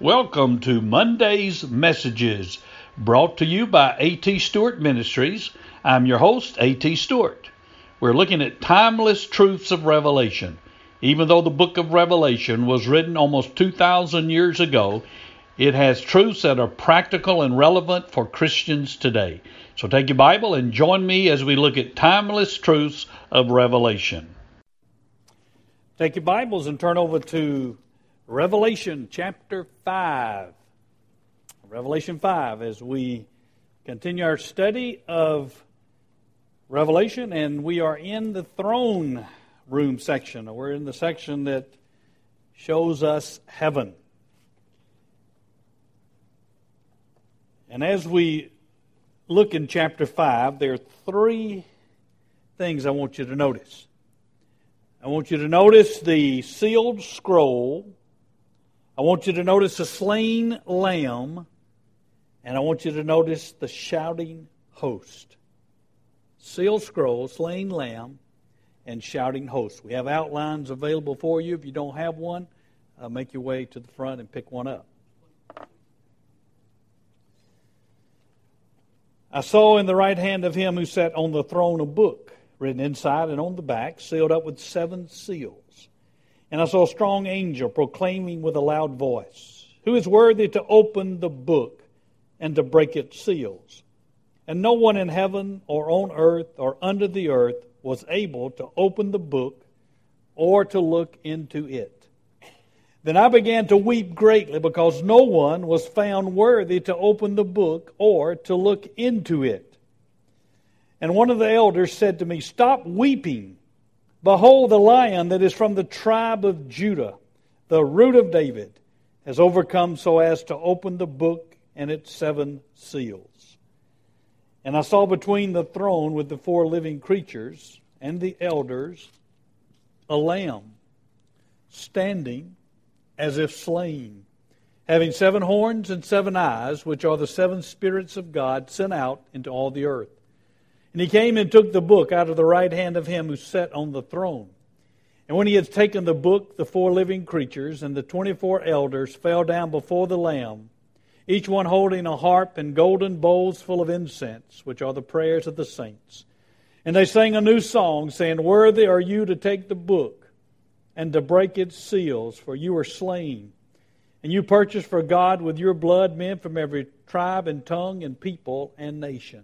Welcome to Monday's Messages, brought to you by A.T. Stewart Ministries. I'm your host, A.T. Stewart. We're looking at timeless truths of Revelation. Even though the book of Revelation was written almost 2,000 years ago, it has truths that are practical and relevant for Christians today. So take your Bible and join me as we look at timeless truths of Revelation. Take your Bibles and turn over to Revelation chapter 5. Revelation 5 as we continue our study of Revelation, and we are in the throne room section. We're in the section that shows us heaven. And as we look in chapter 5, there are three things I want you to notice. I want you to notice the sealed scroll. I want you to notice the slain lamb, and I want you to notice the shouting host. Sealed scroll, slain lamb, and shouting host. We have outlines available for you. If you don't have one, make your way to the front and pick one up. I saw in the right hand of him who sat on the throne a book, written inside and on the back, sealed up with 7 seals. And I saw a strong angel proclaiming with a loud voice, "Who is worthy to open the book and to break its seals?" And no one in heaven or on earth or under the earth was able to open the book or to look into it. Then I began to weep greatly because no one was found worthy to open the book or to look into it. And one of the elders said to me, "Stop weeping. Behold, the Lion that is from the tribe of Judah, the root of David, has overcome so as to open the book and its 7 seals." And I saw between the throne with the 4 living creatures and the elders a lamb standing as if slain, having 7 horns and 7 eyes, which are the 7 spirits of God sent out into all the earth. And he came and took the book out of the right hand of him who sat on the throne. And when he had taken the book, the 4 living creatures and the 24 elders fell down before the Lamb, each one holding a harp and golden bowls full of incense, which are the prayers of the saints. And they sang a new song, saying, "Worthy are you to take the book and to break its seals, for you are slain. And you purchased for God with your blood men from every tribe and tongue and people and nation.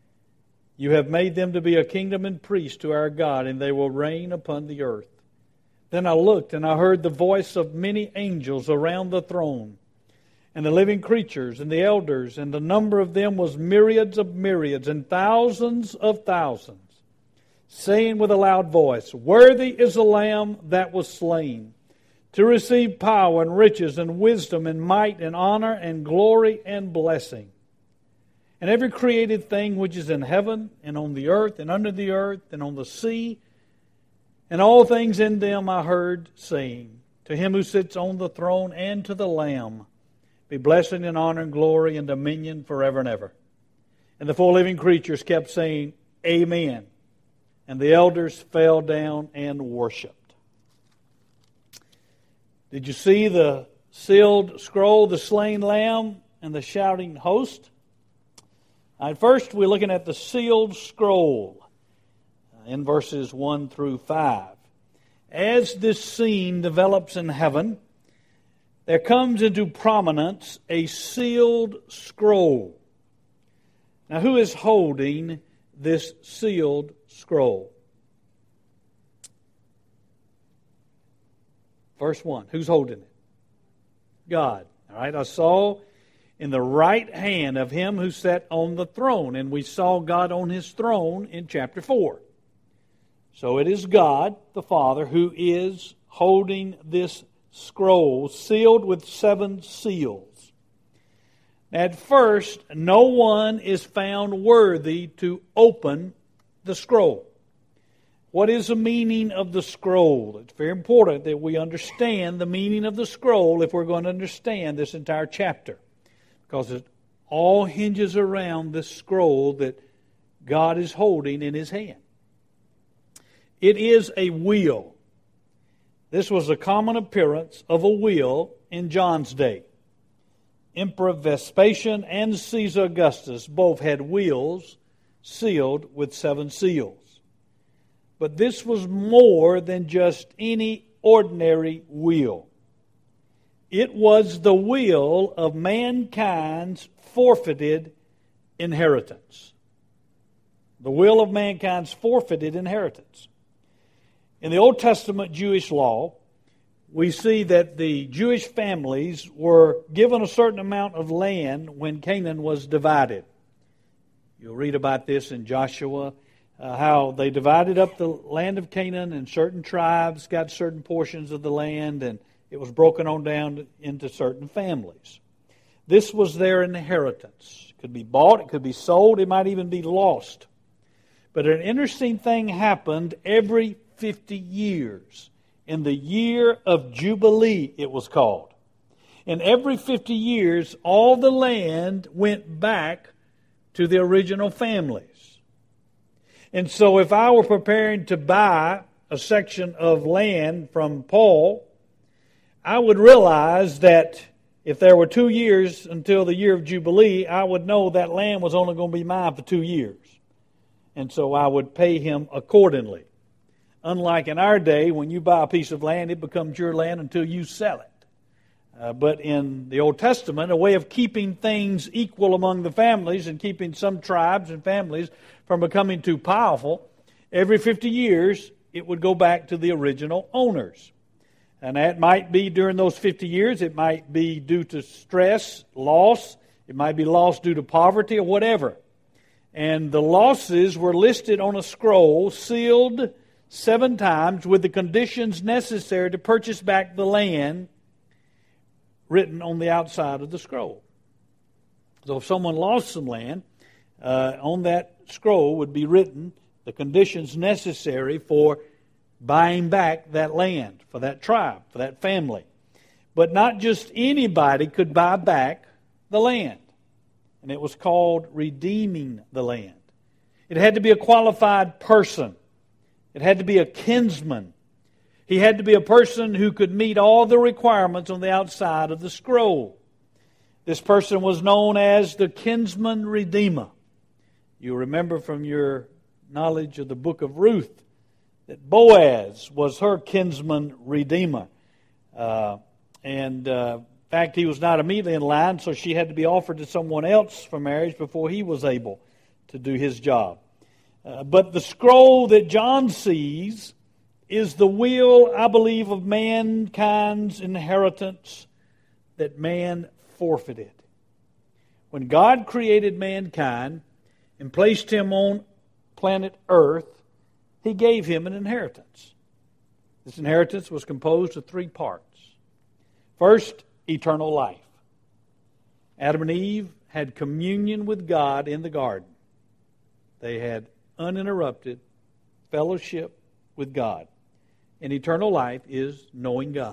You have made them to be a kingdom and priests to our God, and they will reign upon the earth." Then I looked, and I heard the voice of many angels around the throne, and the living creatures, and the elders, and the number of them was myriads of myriads, and thousands of thousands, saying with a loud voice, "Worthy is the Lamb that was slain, to receive power and riches and wisdom and might and honor and glory and blessing." And every created thing which is in heaven and on the earth and under the earth and on the sea, and all things in them I heard saying, "To him who sits on the throne and to the Lamb be blessing and honor and glory and dominion forever and ever." And the 4 living creatures kept saying, "Amen." And the elders fell down and worshipped. Did you see the sealed scroll, the slain lamb, and the shouting host? First, we're looking at the sealed scroll in verses 1 through 5. As this scene develops in heaven, there comes into prominence a sealed scroll. Now, who is holding this sealed scroll? Verse 1, who's holding it? God. All right, I saw in the right hand of him who sat on the throne. And we saw God on his throne in chapter 4. So it is God, the Father, who is holding this scroll sealed with 7 seals. At first, no one is found worthy to open the scroll. What is the meaning of the scroll? It's very important that we understand the meaning of the scroll if we're going to understand this entire chapter, because it all hinges around this scroll that God is holding in His hand. It is a wheel. This was a common appearance of a wheel in John's day. Emperor Vespasian and Caesar Augustus both had wills sealed with 7 seals. But this was more than just any ordinary will. It was the will of mankind's forfeited inheritance. The will of mankind's forfeited inheritance. In the Old Testament Jewish law, we see that the Jewish families were given a certain amount of land when Canaan was divided. You'll read about this in Joshua, how they divided up the land of Canaan, and certain tribes got certain portions of the land, and it was broken on down into certain families. This was their inheritance. It could be bought, it could be sold, it might even be lost. But an interesting thing happened every 50 years. In the year of Jubilee, it was called. And every 50 years, all the land went back to the original families. And so if I were preparing to buy a section of land from Paul, I would realize that if there were 2 years until the year of Jubilee, I would know that land was only going to be mine for 2 years. And so I would pay him accordingly. Unlike in our day, when you buy a piece of land, it becomes your land until you sell it. But in the Old Testament, a way of keeping things equal among the families and keeping some tribes and families from becoming too powerful, every 50 years, it would go back to the original owners. And that might be during those 50 years. It might be due to stress, loss. It might be loss due to poverty or whatever. And the losses were listed on a scroll, sealed 7 times with the conditions necessary to purchase back the land written on the outside of the scroll. So if someone lost some land, on that scroll would be written the conditions necessary for buying back that land for that tribe, for that family. But not just anybody could buy back the land. And it was called redeeming the land. It had to be a qualified person. It had to be a kinsman. He had to be a person who could meet all the requirements on the outside of the scroll. This person was known as the kinsman redeemer. You remember from your knowledge of the book of Ruth that Boaz was her kinsman redeemer. In fact, he was not immediately in line, so she had to be offered to someone else for marriage before he was able to do his job. But the scroll that John sees is the will, I believe, of mankind's inheritance that man forfeited. When God created mankind and placed him on planet Earth, He gave him an inheritance. This inheritance was composed of 3 parts. First, eternal life. Adam and Eve had communion with God in the garden. They had uninterrupted fellowship with God. And eternal life is knowing God.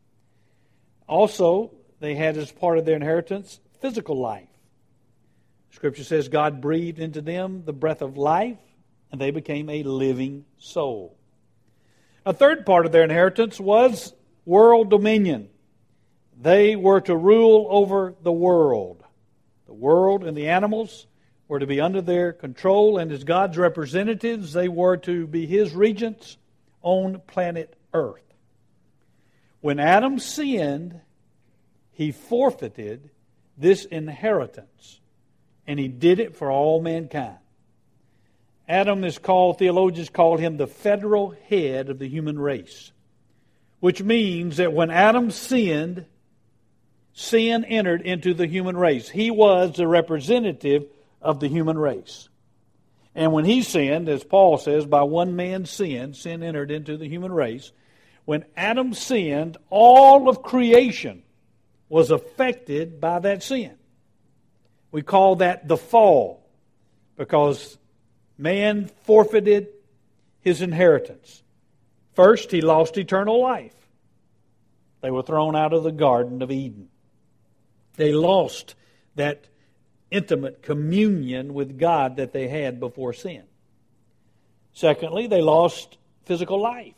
Also, they had as part of their inheritance physical life. Scripture says God breathed into them the breath of life, and they became a living soul. A third part of their inheritance was world dominion. They were to rule over the world. The world and the animals were to be under their control, and as God's representatives, they were to be His regents on planet Earth. When Adam sinned, he forfeited this inheritance, and he did it for all mankind. Adam is called, theologians call him the federal head of the human race, which means that when Adam sinned, sin entered into the human race. He was the representative of the human race. And when he sinned, as Paul says, by one man's sin entered into the human race. When Adam sinned, all of creation was affected by that sin. We call that the fall, because man forfeited his inheritance. First, he lost eternal life. They were thrown out of the Garden of Eden. They lost that intimate communion with God that they had before sin. Secondly, they lost physical life.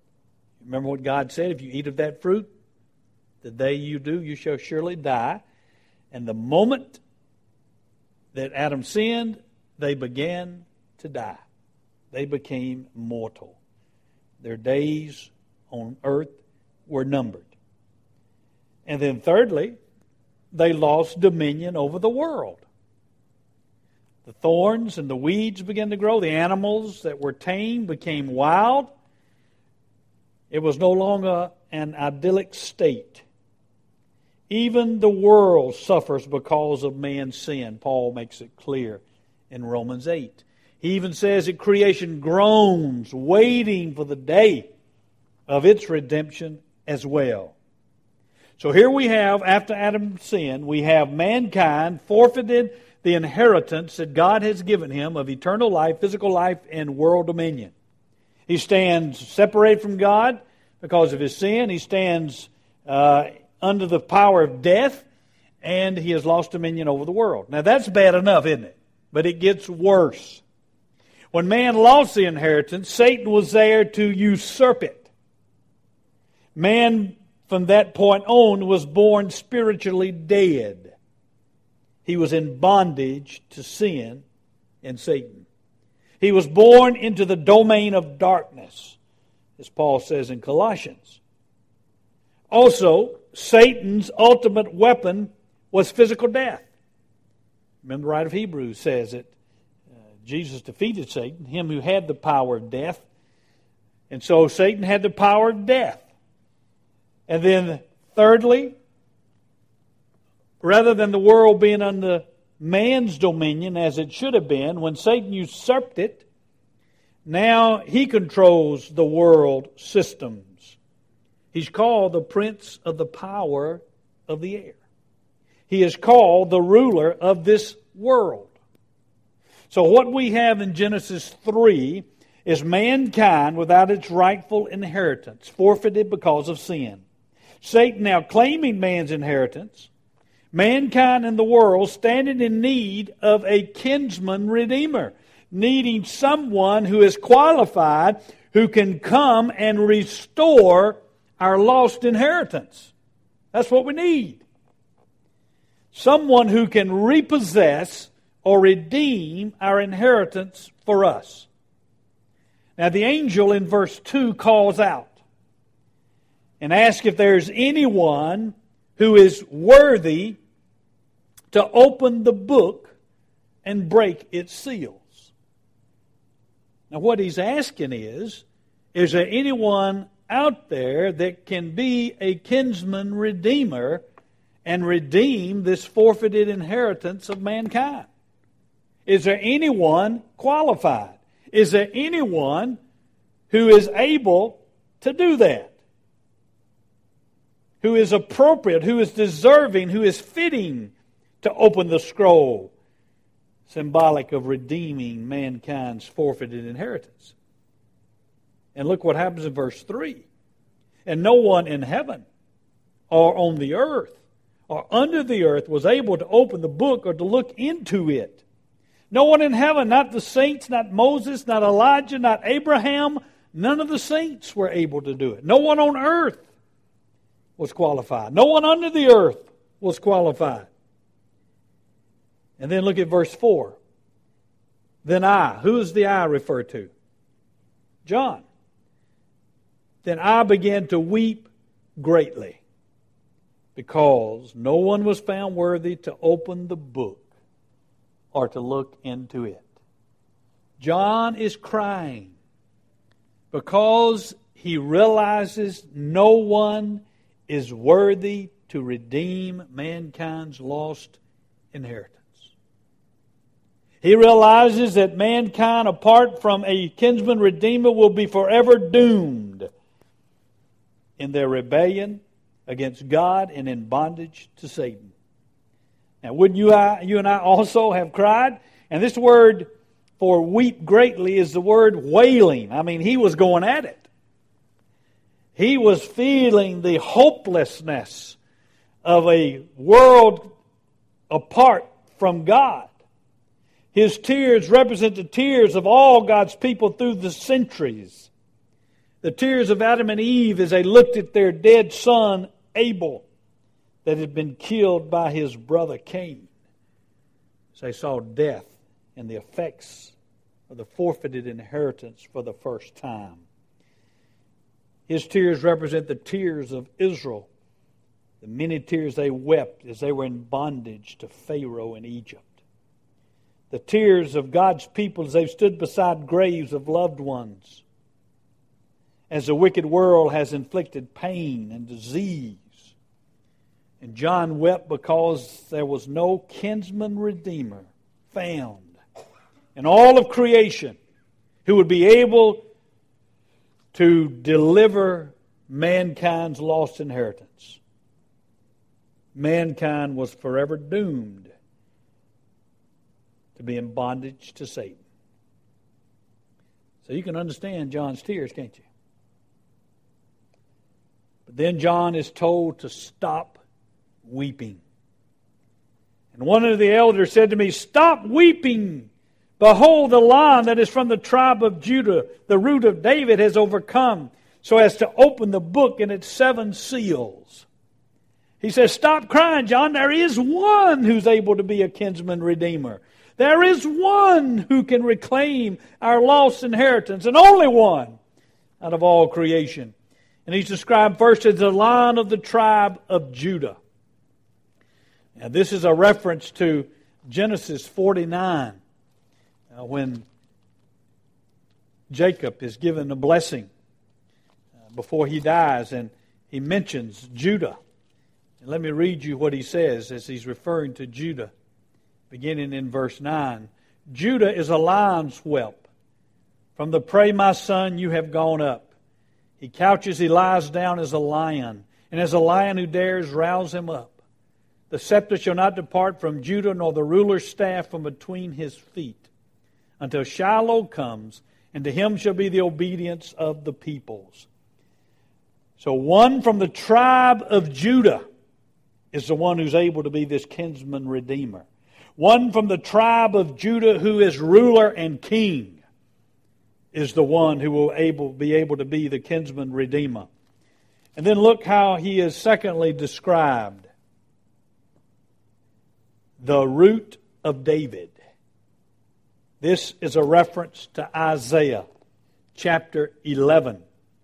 Remember what God said, if you eat of that fruit, the day you do, you shall surely die. And the moment that Adam sinned, they began to die. They became mortal. Their days on earth were numbered. And then thirdly, they lost dominion over the world. The thorns and the weeds began to grow. The animals that were tame became wild. It was no longer an idyllic state. Even the world suffers because of man's sin. Paul makes it clear in Romans 8. He even says that creation groans, waiting for the day of its redemption as well. So here we have, after Adam's sin, we have mankind forfeited the inheritance that God has given him of eternal life, physical life, and world dominion. He stands separated from God because of his sin. He stands under the power of death, and he has lost dominion over the world. Now that's bad enough, isn't it? But it gets worse. When man lost the inheritance, Satan was there to usurp it. Man, from that point on, was born spiritually dead. He was in bondage to sin and Satan. He was born into the domain of darkness, as Paul says in Colossians. Also, Satan's ultimate weapon was physical death. Remember, the writer of Hebrews says that Jesus defeated Satan, him who had the power of death. And so Satan had the power of death. And then thirdly, rather than the world being under man's dominion as it should have been, when Satan usurped it, now he controls the world systems. He's called the prince of the power of the air. He is called the ruler of this world. So what we have in Genesis 3 is mankind without its rightful inheritance, forfeited because of sin. Satan now claiming man's inheritance, mankind and the world standing in need of a kinsman redeemer, needing someone who is qualified, who can come and restore our lost inheritance. That's what we need. Someone who can repossess or redeem our inheritance for us. Now the angel in verse 2 calls out and asks if there's anyone who is worthy to open the book and break its seals. Now what he's asking is there anyone out there that can be a kinsman redeemer and redeem this forfeited inheritance of mankind? Is there anyone qualified? Is there anyone who is able to do that? Who is appropriate, who is deserving, who is fitting to open the scroll, symbolic of redeeming mankind's forfeited inheritance? And look what happens in verse 3. And no one in heaven or on the earth or under the earth was able to open the book or to look into it. No one in heaven, not the saints, not Moses, not Elijah, not Abraham, none of the saints were able to do it. No one on earth was qualified. No one under the earth was qualified. And then look at verse 4. Then I, who is the I referred to? John. Then I began to weep greatly, because no one was found worthy to open the book or to look into it. John is crying because he realizes no one is worthy to redeem mankind's lost inheritance. He realizes that mankind, apart from a kinsman redeemer, will be forever doomed in their rebellion against God and in bondage to Satan. Now, wouldn't you and I also have cried? And this word for weep greatly is the word wailing. I mean, he was going at it. He was feeling the hopelessness of a world apart from God. His tears represent the tears of all God's people through the centuries. The tears of Adam and Eve as they looked at their dead son, Abel. that had been killed by his brother Cain. So they saw death and the effects of the forfeited inheritance for the first time. His tears represent the tears of Israel, the many tears they wept as they were in bondage to Pharaoh in Egypt. The tears of God's people as they've stood beside graves of loved ones, as the wicked world has inflicted pain and disease. And John wept because there was no kinsman redeemer found in all of creation who would be able to deliver mankind's lost inheritance. Mankind was forever doomed to be in bondage to Satan. So you can understand John's tears, can't you? But then John is told to stop weeping. And one of the elders said to me, "Stop weeping. Behold, the Lion that is from the tribe of Judah, the root of David, has overcome, so as to open the book and its 7 seals." He says, stop crying, John. There is one who's able to be a kinsman redeemer. There is one who can reclaim our lost inheritance, and only one out of all creation. And he's described first as the Lion of the tribe of Judah. Now, this is a reference to Genesis 49, when Jacob is given a blessing before he dies, and he mentions Judah. And let me read you what he says as he's referring to Judah, beginning in verse 9. "Judah is a lion's whelp. From the prey, my son, you have gone up. He couches, he lies down as a lion, and as a lion who dares, rouse him up. The scepter shall not depart from Judah, nor the ruler's staff from between his feet, until Shiloh comes, and to him shall be the obedience of the peoples." So one from the tribe of Judah is the one who's able to be this kinsman redeemer. One from the tribe of Judah who is ruler and king is the one who will be able to be the kinsman redeemer. And then look how he is secondly described. The root of David. This is a reference to Isaiah chapter 11,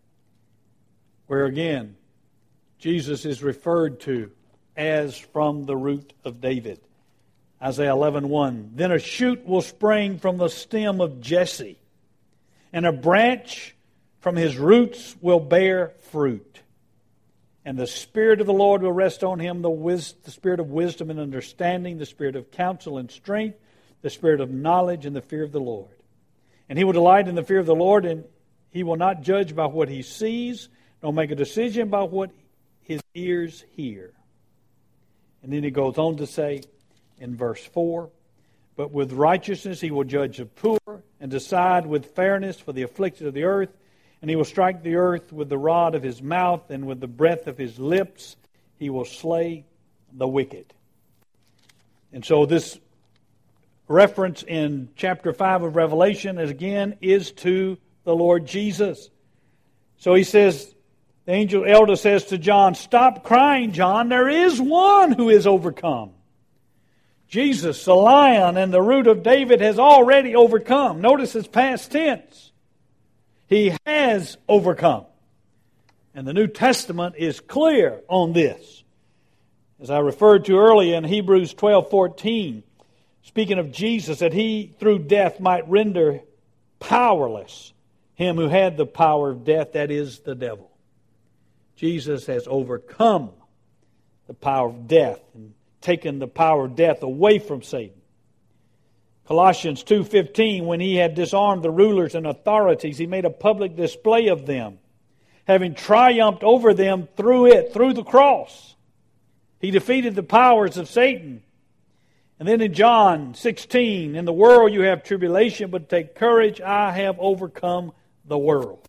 where again Jesus is referred to as from the root of David. Isaiah 11:1. "Then a shoot will spring from the stem of Jesse, and a branch from his roots will bear fruit. And the Spirit of the Lord will rest on him, the Spirit of wisdom and understanding, the Spirit of counsel and strength, the Spirit of knowledge and the fear of the Lord. And he will delight in the fear of the Lord, and he will not judge by what he sees, nor make a decision by what his ears hear." And then he goes on to say in verse 4, "But with righteousness he will judge the poor, and decide with fairness for the afflicted of the earth. And he will strike the earth with the rod of his mouth, and with the breath of his lips he will slay the wicked." And so this reference in chapter 5 of Revelation, again, is to the Lord Jesus. So he says, the angel elder says to John, "Stop crying, John. There is one who is overcome." Jesus, the Lion and the root of David, has already overcome. Notice it's past tense. He has overcome. And the New Testament is clear on this. As I referred to earlier in Hebrews 12:14, speaking of Jesus, that he through death might render powerless him who had the power of death, that is, the devil. Jesus has overcome the power of death and taken the power of death away from Satan. Colossians 2:15, "When he had disarmed the rulers and authorities, he made a public display of them, having triumphed over them through the cross." He defeated the powers of Satan. And then in John 16, "In the world you have tribulation, but take courage, I have overcome the world."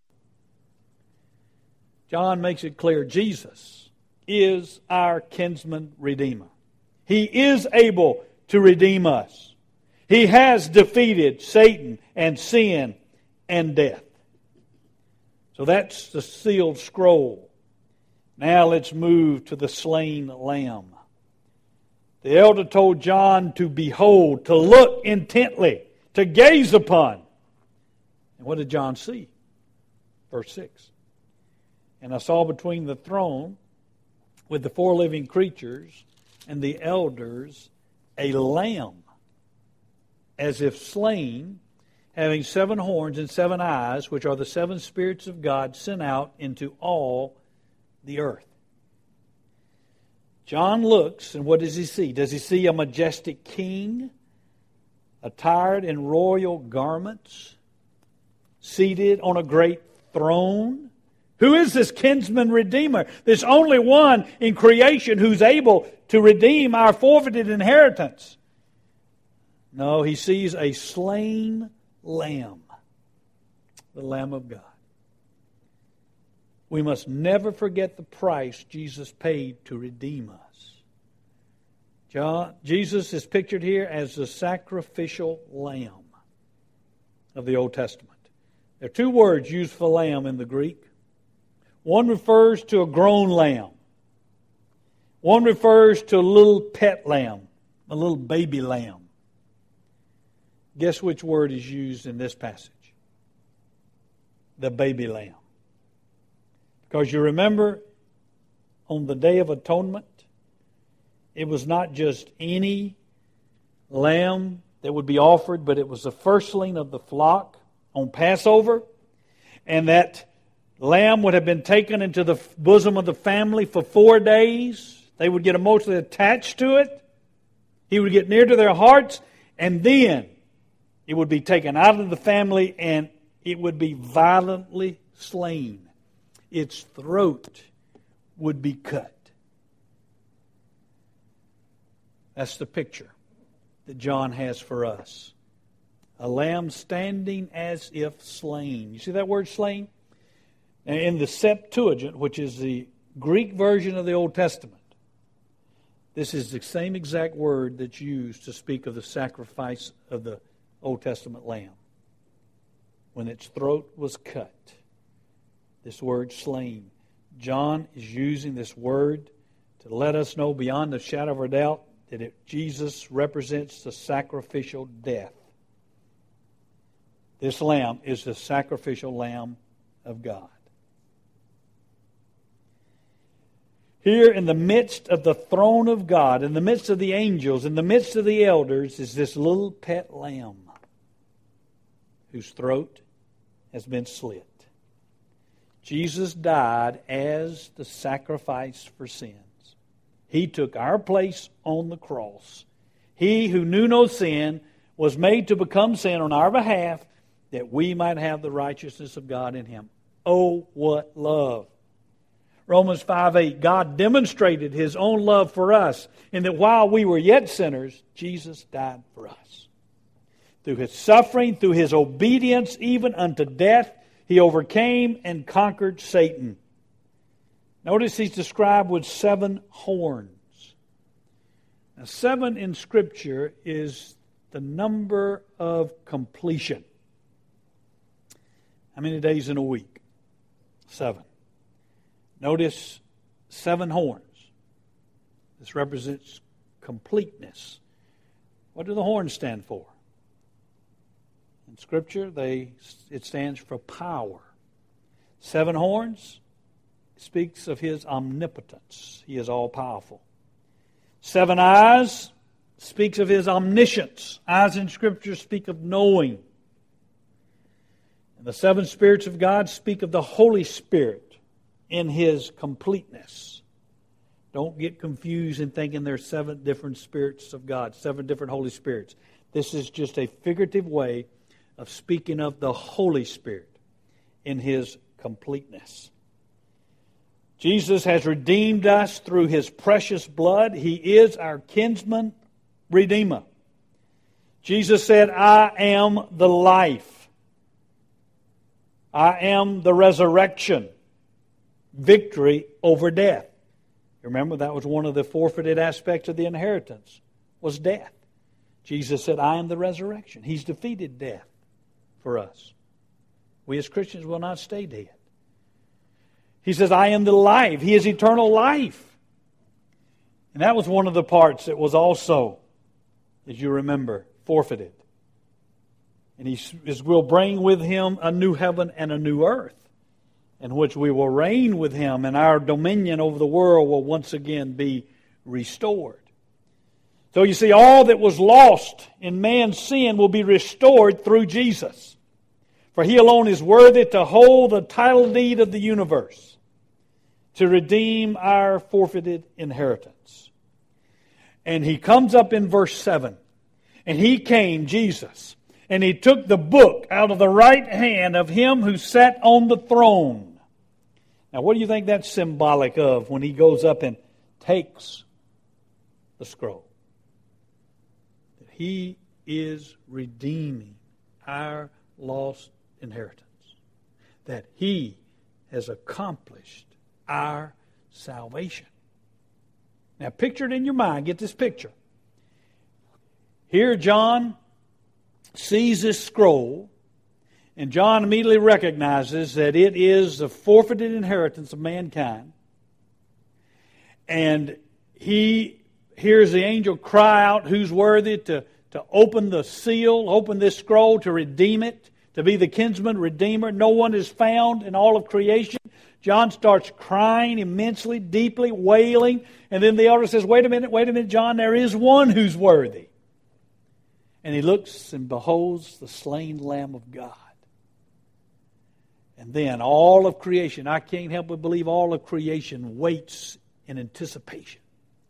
John makes it clear Jesus is our kinsman redeemer. He is able to redeem us. He has defeated Satan and sin and death. So that's the sealed scroll. Now let's move to the slain lamb. The elder told John to behold, to look intently, to gaze upon. And what did John see? Verse 6. And I saw between the throne with the four living creatures and the elders a lamb, as if slain, having 7 horns and 7 eyes, which are the 7 spirits of God sent out into all the earth. John looks, and what does he see? Does he see a majestic king, attired in royal garments, seated on a great throne? Who is this kinsman redeemer? There's only one in creation who's able to redeem our forfeited inheritance. No, he sees a slain lamb, the Lamb of God. We must never forget the price Jesus paid to redeem us. Jesus is pictured here as the sacrificial lamb of the Old Testament. There are 2 words used for lamb in the Greek. One refers to a grown lamb. One refers to a little pet lamb, a little baby lamb. Guess which word is used in this passage? The baby lamb. Because you remember, on the Day of Atonement, it was not just any lamb that would be offered, but it was the firstling of the flock on Passover. And that lamb would have been taken into the bosom of the family for 4 days. They would get emotionally attached to it. He would get near to their hearts. And then it would be taken out of the family and it would be violently slain. Its throat would be cut. That's the picture that John has for us. A lamb standing as if slain. You see that word slain? In the Septuagint, which is the Greek version of the Old Testament, this is the same exact word that's used to speak of the sacrifice of the Old Testament lamb. When its throat was cut. This word slain. John is using this word to let us know beyond a shadow of a doubt that Jesus represents the sacrificial death. This lamb is the sacrificial lamb of God. Here in the midst of the throne of God, in the midst of the angels, in the midst of the elders, is this little pet lamb whose throat has been slit. Jesus died as the sacrifice for sins. He took our place on the cross. He who knew no sin was made to become sin on our behalf that we might have the righteousness of God in Him. Oh, what love. Romans 5:8, God demonstrated His own love for us in that while we were yet sinners, Jesus died for us. Through His suffering, through His obedience, even unto death, He overcame and conquered Satan. Notice He's described with 7 horns. Now, 7 in Scripture is the number of completion. How many days in a week? 7. Notice 7 horns. This represents completeness. What do the horns stand for? In Scripture, it stands for power. 7 horns speaks of His omnipotence. He is all-powerful. 7 eyes speaks of His omniscience. Eyes in Scripture speak of knowing. And the 7 spirits of God speak of the Holy Spirit in His completeness. Don't get confused in thinking there's 7 different spirits of God, 7 different Holy Spirits. This is just a figurative way of speaking of the Holy Spirit in His completeness. Jesus has redeemed us through His precious blood. He is our kinsman redeemer. Jesus said, I am the life. I am the resurrection. Victory over death. Remember, that was one of the forfeited aspects of the inheritance, was death. Jesus said, I am the resurrection. He's defeated death for us. We as Christians will not stay dead. He says, I am the life. He is eternal life. And that was one of the parts that was also, as you remember, forfeited. And He will bring with Him a new heaven and a new earth, in which we will reign with Him, and our dominion over the world will once again be restored. So you see, all that was lost in man's sin will be restored through Jesus. For He alone is worthy to hold the title deed of the universe, to redeem our forfeited inheritance. And He comes up in verse 7. And He came, Jesus, and He took the book out of the right hand of Him who sat on the throne. Now, what do you think that's symbolic of when He goes up and takes the scroll? That He is redeeming our lost inheritance. That He has accomplished our salvation. Now, picture it in your mind. Get this picture. Here, John sees this scroll, and John immediately recognizes that it is the forfeited inheritance of mankind. And he hears the angel cry out, who's worthy to open the seal, open this scroll, to redeem it, to be the kinsman redeemer. No one is found in all of creation. John starts crying immensely, deeply, wailing. And then the elder says, wait a minute, John, there is one who's worthy. And he looks and beholds the slain Lamb of God. And then all of creation, I can't help but believe all of creation waits in anticipation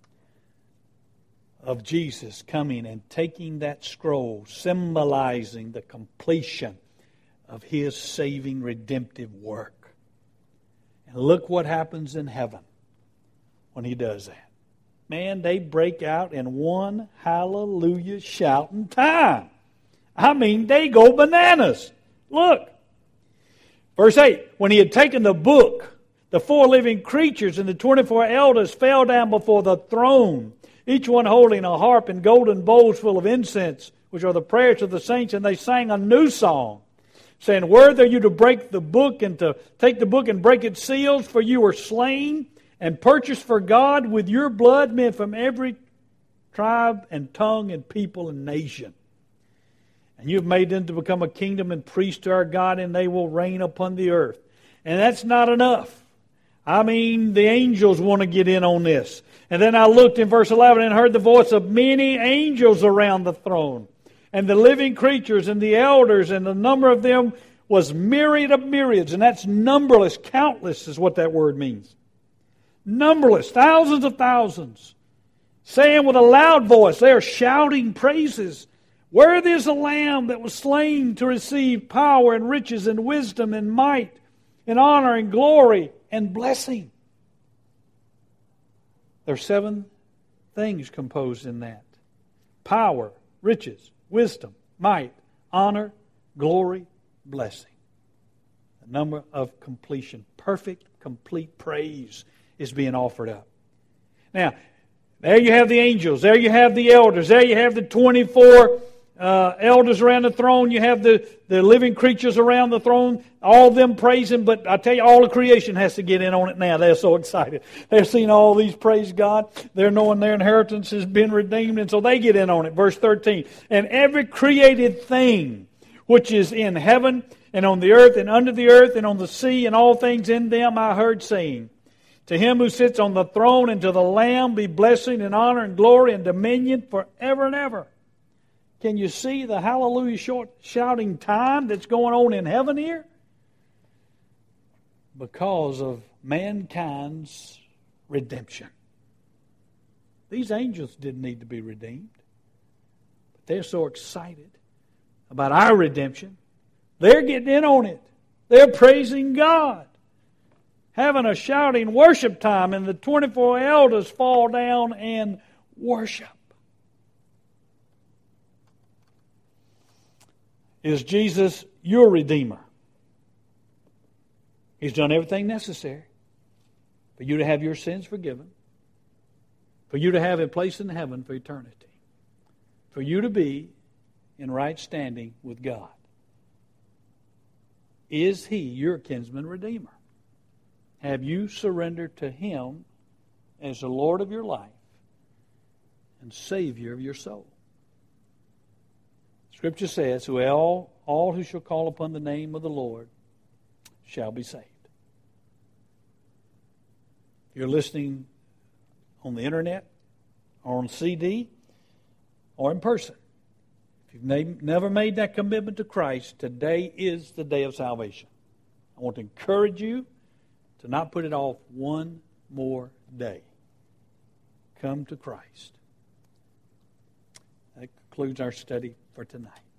of Jesus coming and taking that scroll, symbolizing the completion of His saving, redemptive work. And look what happens in heaven when He does that. Man, they break out in one hallelujah shouting time. I mean, they go bananas. Look. Verse 8, when He had taken the book, the 4 living creatures and the 24 elders fell down before the throne, each one holding a harp and golden bowls full of incense, which are the prayers of the saints, and they sang a new song, saying, worthy are you to break the book and to take the book and break its seals, for you were slain and purchased for God with your blood men from every tribe and tongue and people and nation. And you have made them to become a kingdom and priests to our God, and they will reign upon the earth. And that's not enough. I mean, the angels want to get in on this. And then I looked in verse 11 and heard the voice of many angels around the throne, and the living creatures and the elders, and the number of them was myriad of myriads. And that's numberless, countless is what that word means. Numberless, thousands of thousands, saying with a loud voice, they are shouting praises. Worthy is the Lamb that was slain to receive power and riches and wisdom and might and honor and glory and blessing. There are 7 things composed in that. Power, riches, wisdom, might, honor, glory, blessing. The number of completion. Perfect, complete praise is being offered up. Now, there you have the angels. There you have the elders. There you have the 24 elders around the throne. You have the living creatures around the throne. All of them praising. But I tell you, all of creation has to get in on it now. They're so excited. They're seeing all these praise God. They're knowing their inheritance has been redeemed. And so they get in on it. Verse 13. And every created thing which is in heaven and on the earth and under the earth and on the sea and all things in them I heard saying, to Him who sits on the throne and to the Lamb be blessing and honor and glory and dominion forever and ever. Can you see the hallelujah shouting time that's going on in heaven here? Because of mankind's redemption. These angels didn't need to be redeemed. But they're so excited about our redemption. They're getting in on it. They're praising God. Having a shouting worship time, and the 24 elders fall down and worship. Is Jesus your Redeemer? He's done everything necessary for you to have your sins forgiven, for you to have a place in heaven for eternity, for you to be in right standing with God. Is He your kinsman redeemer? Have you surrendered to Him as the Lord of your life and Savior of your soul? Scripture says, all who shall call upon the name of the Lord shall be saved. If you're listening on the internet or on CD or in person, if you've never made that commitment to Christ, today is the day of salvation. I want to encourage you to not put it off one more day. Come to Christ. That concludes our study for tonight.